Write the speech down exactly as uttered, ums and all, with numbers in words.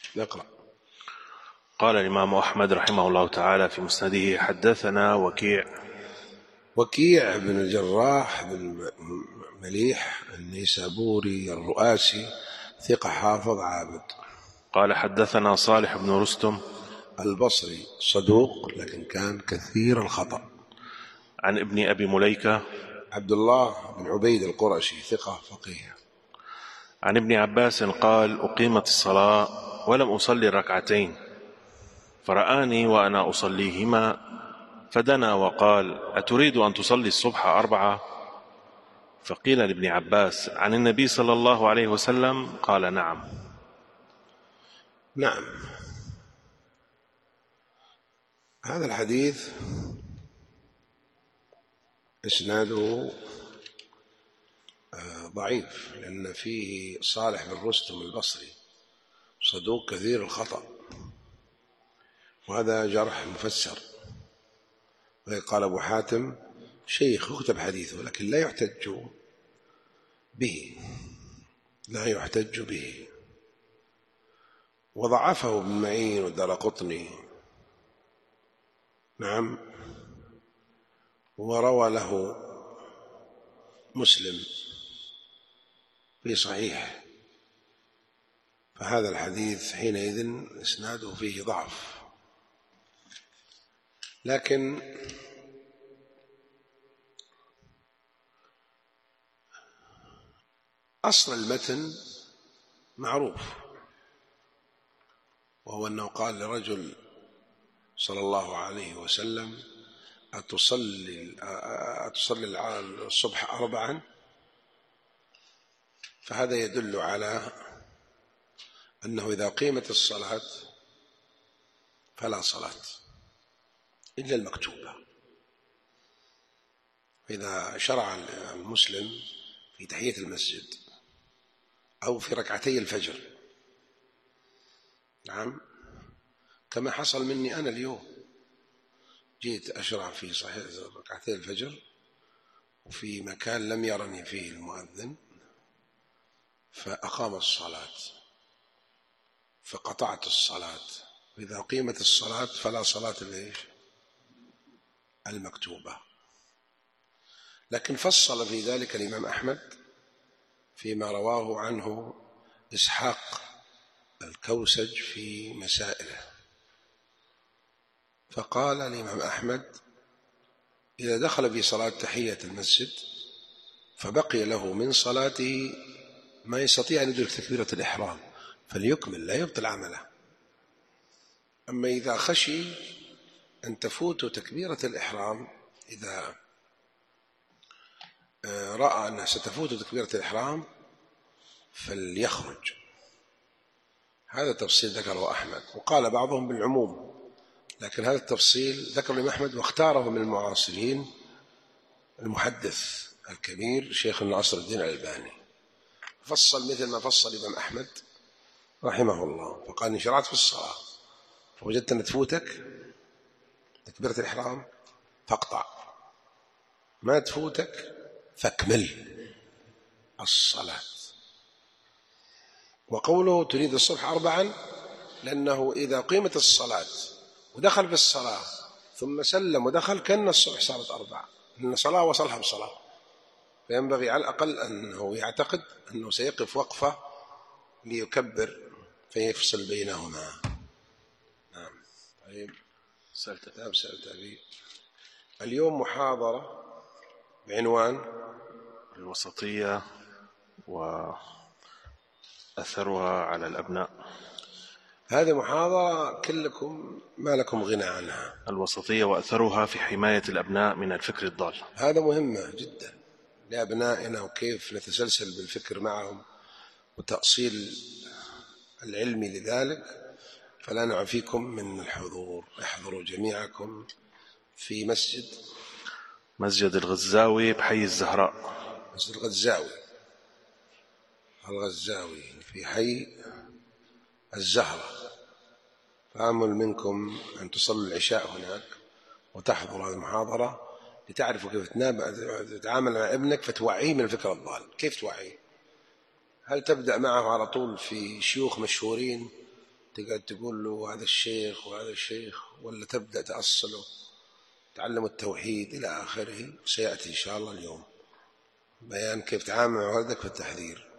نقرأ. قال الإمام أحمد رحمه الله تعالى في مسنده: حدثنا وكيع وكيع بن الجراح بن مليح النيسابوري الرؤاسي، ثقة حافظ عابد. قال حدثنا صالح بن رستم البصري صدوق لكن كان كثير الخطأ. عن ابن أبي مليكة عبد الله بن عبيد القرشي، ثقة فقيه. عن ابن عباس قال: أقيمت الصلاة ولم أصلي ركعتين، فرآني وأنا أصليهما فدنا وقال: أتريد أن تصلي الصبح أربعة؟ فقيل لابن عباس: عن النبي صلى الله عليه وسلم؟ قال: نعم. نعم. هذا الحديث إسناده ضعيف، لأن فيه صالح بن رستم البصري صدوق كثير الخطأ، وهذا جرح مفسر. قال أبو حاتم شيخ يكتب حديثه لكن لا يحتج به، لا يحتج به. وضعفه ابن معين والدارقطني. نعم. وروى له مسلم في صحيح، فهذا الحديث حينئذ إسناده فيه ضعف. لكن أصل المتن معروف، وهو أنه قال لرجل صلى الله عليه وسلم: أتصلي أتصلي الصبح أربعا؟ فهذا يدل على أنه إذا قيمت الصلاة فلا صلاة إلا المكتوبة. إذا شرع المسلم في تحية المسجد أو في ركعتي الفجر، نعم، كما حصل مني أنا اليوم، جيت أشرع في صحيح ركعتي الفجر وفي مكان لم يرني فيه المؤذن، فأقام الصلاة فقطعت الصلاة. إذا قيمت الصلاة فلا صلاة ليش المكتوبة. لكن فصل في ذلك الإمام أحمد فيما رواه عنه إسحاق الكوسج في مسائله، فقال الإمام أحمد: إذا دخل في صلاة تحية المسجد فبقي له من صلاته ما يستطيع أن يدرك تكبيرة الإحرام فليكمل، لا يبطل عمله. أما إذا خشي أن تفوت تكبيرة الإحرام، إذا رأى أنها ستفوت تكبيرة الإحرام فليخرج. هذا تفصيل ذكره أحمد، وقال بعضهم بالعموم، لكن هذا التفصيل ذكره الإمام أحمد واختاره من المعاصرين المحدث الكبير شيخ ناصر الدين الألباني، فصل مثل ما فصل الإمام أحمد رحمه الله، فقال: إن شرعت في الصلاة فوجدت أن تفوتك تكبيرة الإحرام فاقطع، ما تفوتك فاكمل الصلاة. وقوله تريد الصبح أربعا لأنه إذا قيمت الصلاة ودخل في الصلاة ثم سلم ودخل كأن الصبح صارت أربعة، لأن صلاة وصلها بصلاة، فينبغي على الأقل أنه يعتقد أنه سيقف وقفة ليكبر فيفصل بينهما. نعم. طيب، سألت نعم سألت أبي. اليوم محاضرة بعنوان الوسطية وأثرها على الأبناء. هذه محاضرة كلكم ما لكم غنى عنها. الوسطية وأثرها في حماية الأبناء من الفكر الضال. هذا مهمة جدا لأبنائنا، وكيف نتسلسل بالفكر معهم وتأصيل العلم لذلك. فلا نعفيكم من الحضور، احضروا جميعكم في مسجد مسجد الغزاوي بحي الزهراء. مسجد الغزاوي الغزاوي في حي الزهرة. فآمل منكم أن تصلوا العشاء هناك وتحضروا هذه المحاضرة لتعرفوا كيف تتعامل مع ابنك فتوعيه من الفكر الضال. كيف توعيه؟ هل تبدأ معه على طول في شيوخ مشهورين تقعد تقول له هذا الشيخ وهذا الشيخ، ولا تبدأ تأصله، تعلم التوحيد إلى آخره. سيأتي إن شاء الله اليوم بيان كيف تعامل مع ولدك في التحذير.